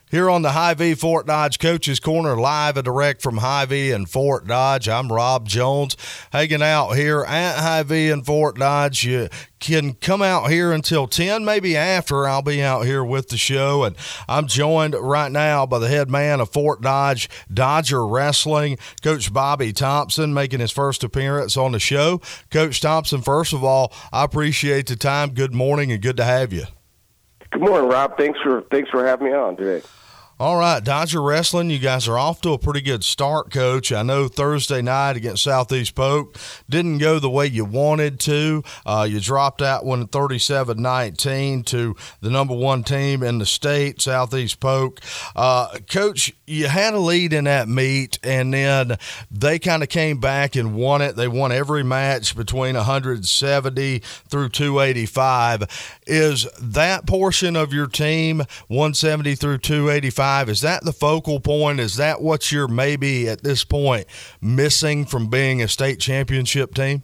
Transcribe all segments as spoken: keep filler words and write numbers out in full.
Here on the Hy-Vee Fort Dodge Coaches Corner, live and direct from Hy-Vee and Fort Dodge. I'm Rob Jones, hanging out here at Hy-Vee and Fort Dodge. You can come out here until ten, maybe after. I'll be out here with the show, and I'm joined right now by the head man of Fort Dodge Dodger Wrestling, Coach Bobby Thompson, making his first appearance on the show. Coach Thompson, first of all, I appreciate the time. Good morning, and good to have you. Good morning, Rob. Thanks for thanks for having me on today. All right, Dodger Wrestling, you guys are off to a pretty good start, Coach. I know Thursday night against Southeast Polk didn't go the way you wanted to. Uh, you dropped that one thirty-seven nineteen to the number one team in the state, Southeast Polk. Uh, Coach, you had a lead in that meet, and then they kind of came back and won it. They won every match between one seventy through two eighty-five. Is that portion of your team, one seventy through two eighty-five, is that the focal point? Is that what you're maybe at this point missing from being a state championship team?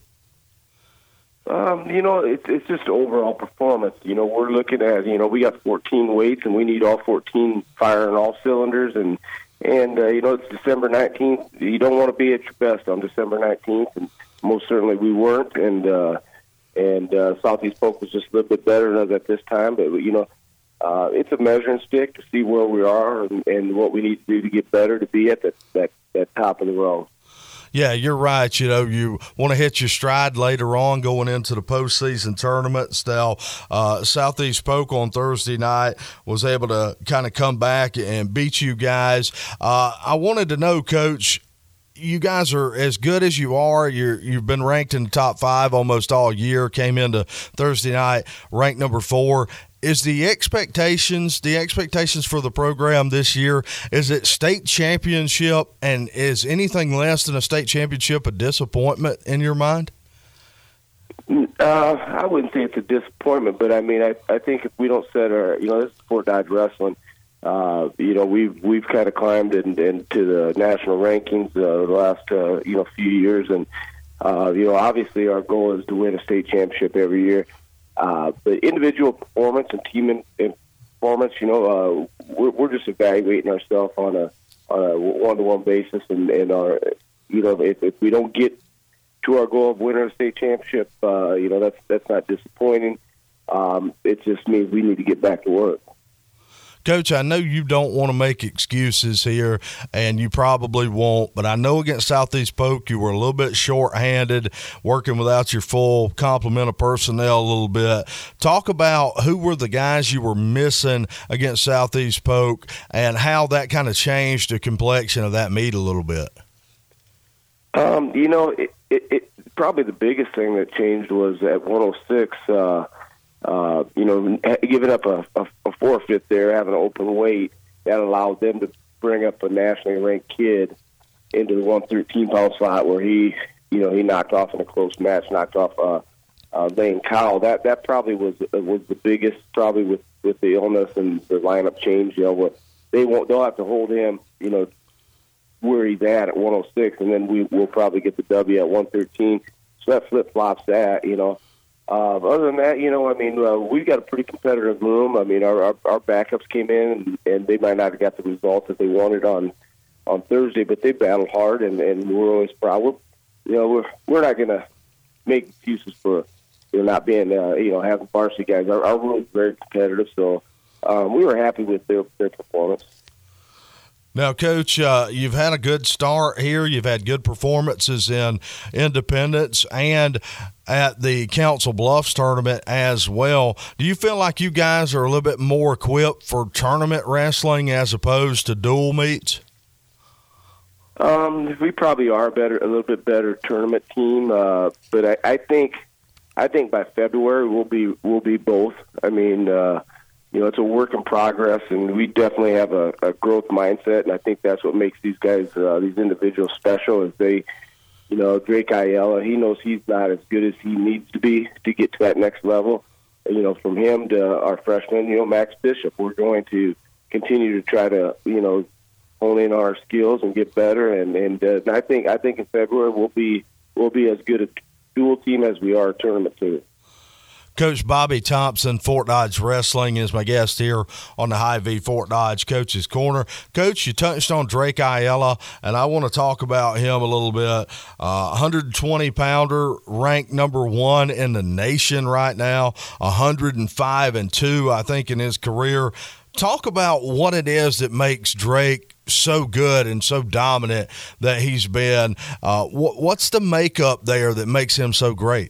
Um, you know, it's it's just overall performance. You know, we're looking at, you know, we got fourteen weights, and we need all fourteen firing all cylinders. And, and uh, you know, it's December nineteenth. You don't want to be at your best on December nineteenth, and most certainly we weren't. And, uh, and uh, Southeast Polk was just a little bit better than us at this time. But, you know, Uh, it's a measuring stick to see where we are and, and what we need to do to get better to be at that, that, that top of the road. Yeah, you're right. You know, you want to hit your stride later on going into the postseason tournaments. Now, uh, Southeast Polk on Thursday night was able to kind of come back and beat you guys. Uh, I wanted to know, Coach, you guys are as good as you are. You're, you've been ranked in the top five almost all year, came into Thursday night ranked number four. Is the expectations, the expectations for the program this year, is it state championship, and is anything less than a state championship a disappointment in your mind? Uh, I wouldn't say it's a disappointment, but I mean, I, I think if we don't set our, you know, this is Fort Dodge Wrestling. Uh, you know, we've we've kind of climbed in, into the national rankings uh, the last uh, you know few years, and uh, you know, obviously our goal is to win a state championship every year. Uh, but individual performance and team in, in performance, you know, uh, we're, we're just evaluating ourselves on a on a one-to-one basis, and, and our, you know, if, if we don't get to our goal of winning a state championship, uh, you know, that's that's not disappointing. Um, it just means we need to get back to work. Coach, I know you don't want to make excuses here, and you probably won't, but I know against Southeast Polk you were a little bit short-handed, working without your full complement of personnel a little bit. Talk about who were the guys you were missing against Southeast Polk and how that kind of changed the complexion of that meet a little bit. Um, you know, it, it, it, probably the biggest thing that changed was at one oh six, uh, Uh, you know, giving up a, a, a forfeit there, having an open weight, that allowed them to bring up a nationally ranked kid into the one thirteen pound slot where he, you know, he knocked off in a close match, knocked off uh, uh, Lane Cowell. That that probably was was the biggest, probably with, with the illness and the lineup change. You know, what they won't, they'll have to hold him, you know, where he's at at one oh six, and then we will probably get the W at one thirteen. So that flip flops that, you know. Uh, other than that, you know, I mean, uh, we've got a pretty competitive room. I mean, our, our, our backups came in, and, and they might not have got the result that they wanted on on Thursday, but they battled hard, and, and we're always proud. We're, you know, we're we're not going to make excuses for you know, not being, uh, you know, having varsity guys. Our, our room is very competitive, so um, we were happy with their their performance. Now, Coach, uh, you've had a good start here. You've had good performances in Independence and at the Council Bluffs tournament as well. Do you feel like you guys are a little bit more equipped for tournament wrestling as opposed to dual meets? Um, we probably are better, a little bit better tournament team, uh, but I, I think, I think by February we'll be we'll be both. I mean. Uh, You know, it's a work in progress, and we definitely have a, a growth mindset, and I think that's what makes these guys, uh, these individuals special, is they, you know, Drake Ayala, he knows he's not as good as he needs to be to get to that next level. And, you know, from him to our freshman, you know, Max Bishop, we're going to continue to try to, you know, hone in our skills and get better, and, and, uh, and I think I think in February we'll be, we'll be as good a dual team as we are a tournament team. Coach Bobby Thompson, Fort Dodge Wrestling, is my guest here on the Hy-Vee Fort Dodge Coach's Corner. Coach, you touched on Drake Ayala, and I want to talk about him a little bit. Uh, one hundred twenty pounder, ranked number one in the nation right now, one hundred five and two, I think, in his career. Talk about what it is that makes Drake so good and so dominant that he's been. Uh, wh- what's the makeup there that makes him so great?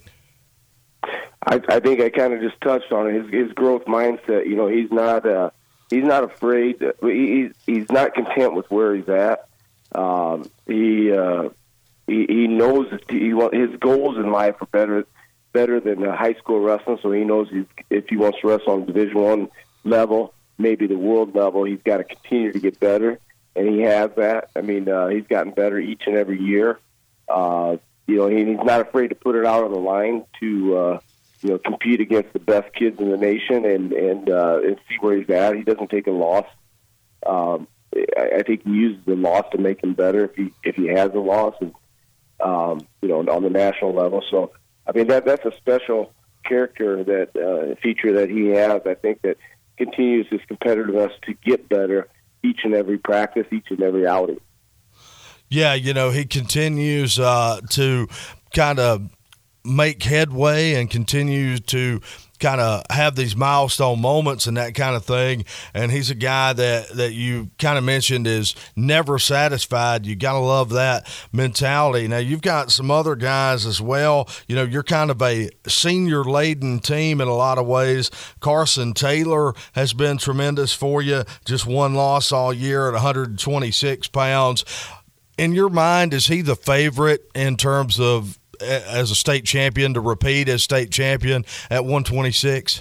I, I think I kind of just touched on it. His, his growth mindset. You know, he's not uh, he's not afraid. To, he, he's not content with where he's at. Um, he, uh, he he knows that he want, his goals in life are better better than uh, high school wrestling. So he knows he's, if he wants to wrestle on Division One level, maybe the world level, he's got to continue to get better, and he has that. I mean, uh, he's gotten better each and every year. Uh, you know, he, he's not afraid to put it out on the line to. Uh, you know, compete against the best kids in the nation and and, uh, and see where he's at. He doesn't take a loss. Um, I, I think he uses the loss to make him better if he if he has a loss, and, um, you know, on the national level. So, I mean, that that's a special character, that uh, feature that he has. I think that continues his competitiveness to get better each and every practice, each and every outing. Yeah, you know, he continues uh, to kind of make headway and continue to kind of have these milestone moments and that kind of thing. And he's a guy that, that you kind of mentioned is never satisfied. You got to love that mentality. Now, you've got some other guys as well. You know, you're kind of a senior-laden team in a lot of ways. Carson Taylor has been tremendous for you. Just one loss all year at one hundred twenty-six pounds. In your mind, is he the favorite in terms of as a state champion to repeat as state champion at one twenty-six?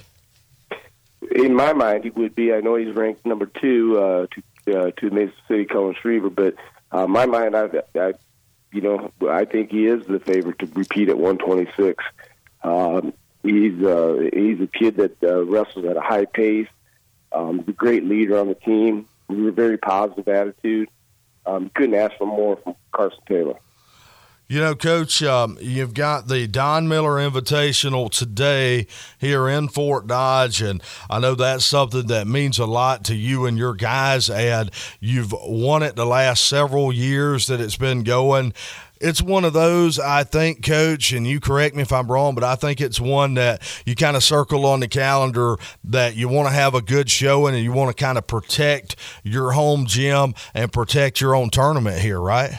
In my mind, he would be. I know he's ranked number two uh, to uh, to Mason City, Cullen Schriever, but uh, my mind, I, I, you know, I think he is the favorite to repeat at one twenty-six. Um, he's uh, he's a kid that uh, wrestles at a high pace. Um, he's a great leader on the team. He's a very positive attitude. Um, couldn't ask for more from Carson Taylor. You know, Coach, um, you've got the Don Miller Invitational today here in Fort Dodge, and I know that's something that means a lot to you and your guys, and you've won it the last several years that it's been going. It's one of those, I think, Coach, and you correct me if I'm wrong, but I think it's one that you kind of circle on the calendar that you want to have a good showing and you want to kind of protect your home gym and protect your own tournament here, right?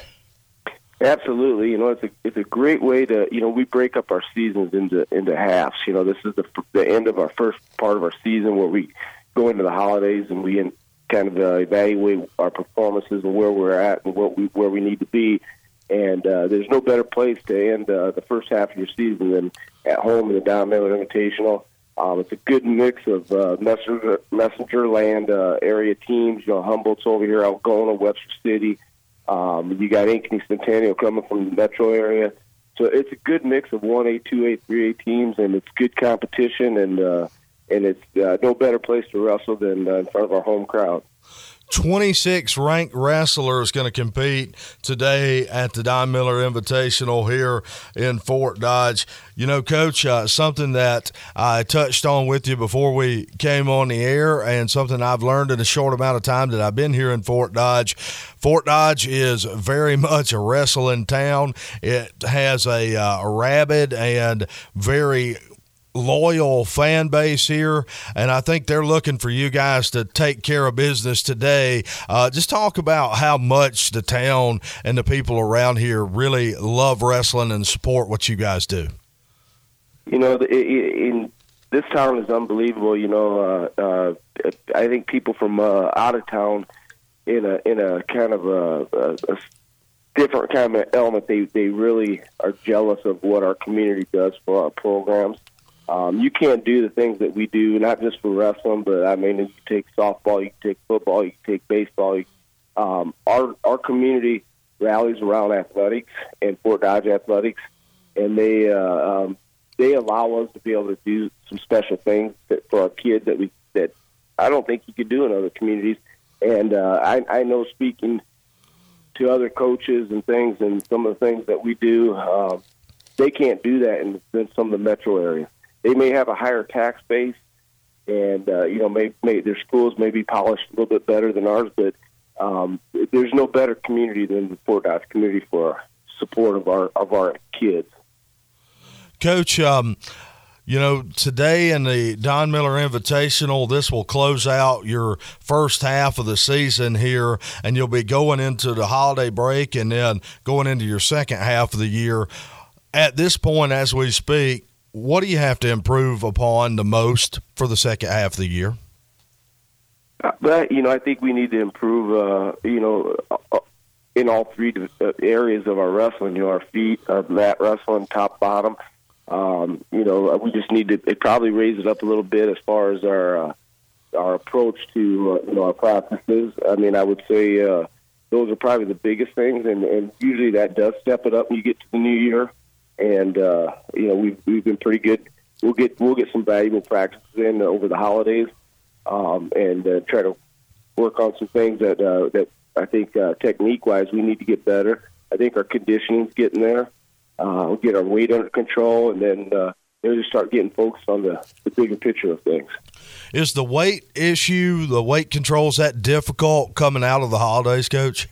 Absolutely. You know, it's a it's a great way to, you know, we break up our seasons into into halves. You know, this is the the end of our first part of our season where we go into the holidays and we in, kind of uh, evaluate our performances and where we're at and what we where we need to be. And uh, there's no better place to end uh, the first half of your season than at home in the Don Miller Invitational. Um, it's a good mix of uh, messenger, messenger land uh, area teams. You know, Humboldt's over here, Algona, Webster City. Um, you got Ankeny Centennial coming from the metro area. So it's a good mix of one A, two A, three A teams, and it's good competition, and uh, and it's uh, no better place to wrestle than uh, in front of our home crowd. twenty-six ranked wrestlers going to compete today at the Don Miller Invitational here in Fort Dodge. You know, Coach, uh, something that I touched on with you before we came on the air and something I've learned in a short amount of time that I've been here in Fort Dodge. Fort Dodge is very much a wrestling town. It has a, uh, a rabid and very loyal fan base here, and I think they're looking for you guys to take care of business today. Uh, just talk about how much the town and the people around here really love wrestling and support what you guys do. You know, the, in this town is unbelievable. You know, uh, uh, I think people from uh, out of town, in a in a kind of a, a, a different kind of element, they they really are jealous of what our community does for our programs. Um, you can't do the things that we do, not just for wrestling, but I mean, you take softball, you take football, you take baseball. You, um, our our community rallies around athletics and Fort Dodge athletics, and they uh, um, they allow us to be able to do some special things that, for our kids that we that I don't think you could do in other communities. And uh, I, I know, speaking to other coaches and things, and some of the things that we do, uh, they can't do that in, in some of the metro areas. they may have a higher tax base, and uh, you know, may, may their schools may be polished a little bit better than ours, but um, there's no better community than the Fort Dodge community for support of our of our kids. Coach, um, you know, today in the Don Miller Invitational, this will close out your first half of the season here, and you'll be going into the holiday break and then going into your second half of the year. At this point, as we speak, what do you have to improve upon the most for the second half of the year? But, you know, I think we need to improve, uh, you know, in all three areas of our wrestling, you know, our feet, our mat wrestling, top, bottom. Um, you know, we just need to it probably raise it up a little bit as far as our uh, our approach to, uh, you know, our practices. I mean, I would say uh, those are probably the biggest things, and, and usually that does step it up when you get to the new year. And, uh, you know, we've, we've been pretty good. We'll get we'll get some valuable practices in over the holidays um, and uh, try to work on some things that, uh, that I think uh, technique-wise we need to get better. I think our conditioning's getting there. Uh, we'll get our weight under control, and then uh, we'll just start getting focused on the, the bigger picture of things. Is the weight issue, the weight control, is that difficult coming out of the holidays, Coach?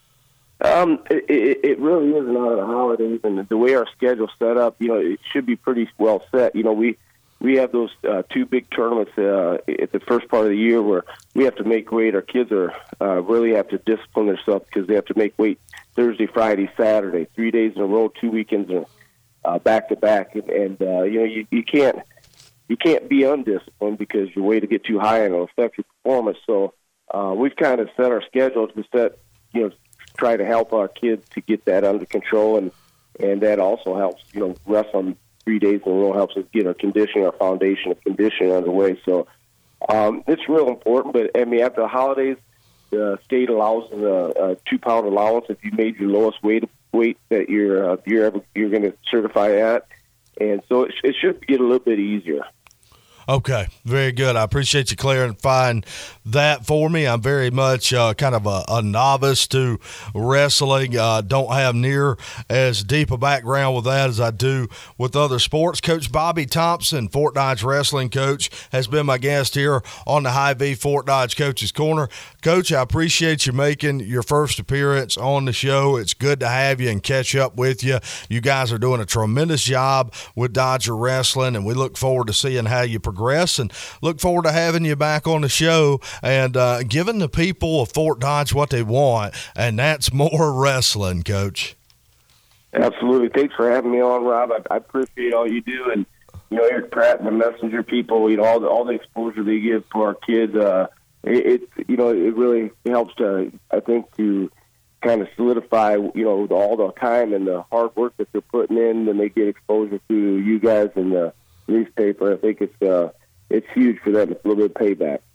Um, it, it, it really isn't out of the holidays, and the way our schedule's set up, you know, it should be pretty well set. You know, we we have those uh, two big tournaments uh, at the first part of the year where we have to make weight. Our kids are uh, really have to discipline themselves because they have to make weight Thursday, Friday, Saturday, three days in a row, two weekends uh, back to back, and, and uh, you know, you, you can't you can't be undisciplined because your weight will get too high and it'll affect your performance. So uh, we've kind of set our schedule to set, you know, try to help our kids to get that under control, and and that also helps, you know, wrestling three days in a row helps us get our conditioning, our foundation of conditioning underway. So um, it's real important. But I mean, after the holidays, the state allows a, a two-pound allowance if you made your lowest weight weight that you're uh, you're ever you're going to certify at, and so it, it should get a little bit easier. Okay, very good. I appreciate you clarifying that for me. I'm very much uh, kind of a, a novice to wrestling. Uh, don't have near as deep a background with that as I do with other sports. Coach Bobby Thompson, Fort Dodge wrestling coach, has been my guest here on the Hy-Vee Fort Dodge Coach's Corner. Coach, I appreciate you making your first appearance on the show. It's good to have you and catch up with you. You guys are doing a tremendous job with Dodger Wrestling, and we look forward to seeing how you progress. And look forward to having you back on the show and uh, giving the people of Fort Dodge what they want, and that's more wrestling, Coach. Absolutely. Thanks for having me on, Rob. I, I appreciate all you do, and you know, Eric Pratt and the Messenger people, you know, all the all the exposure they give to our kids. Uh, it, it you know it really helps to, I think, to kind of solidify, you know, all the time and the hard work that they're putting in when they get exposure to you guys and the newspaper. I think it's uh, it's huge for them. It's a little bit of payback.